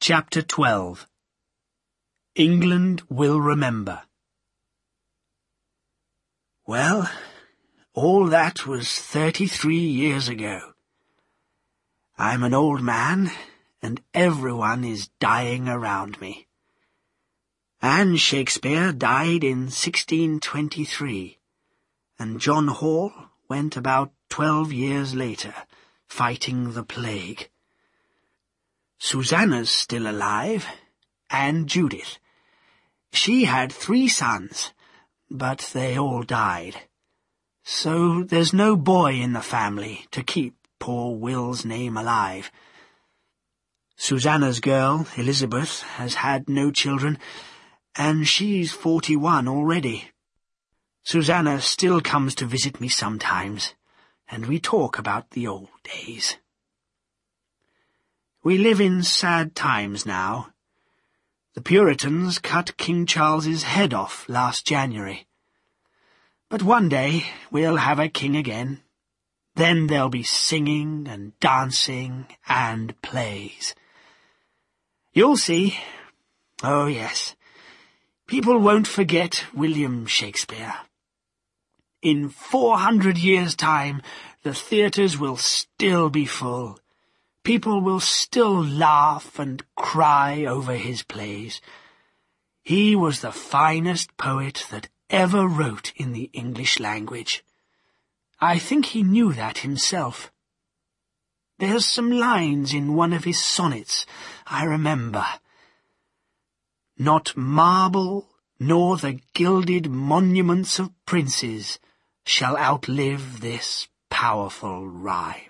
Chapter 12. England Will Remember. Well, all that was 33 years ago. I'm an old man, and everyone is dying around me. Anne Shakespeare died in 1623, and John Hall went about 12 years later, fighting the plague. Susanna's still alive, and Judith. She had 3 sons, but they all died. So there's no boy in the family to keep poor Will's name alive. Susanna's girl, Elizabeth, has had no children, and she's 41 already. Susanna still comes to visit me sometimes, and we talk about the old days. We live in sad times now. The Puritans cut King Charles's head off last January. But one day we'll have a king again. Then there'll be singing and dancing and plays. You'll see. Oh, yes. People won't forget William Shakespeare. In 400 years' time, the theatres will still be full. People will still laugh and cry over his plays. He was the finest poet that ever wrote in the English language. I think he knew that himself. There's some lines in one of his sonnets I remember. Not marble, nor the gilded monuments of princes shall outlive this powerful rhyme.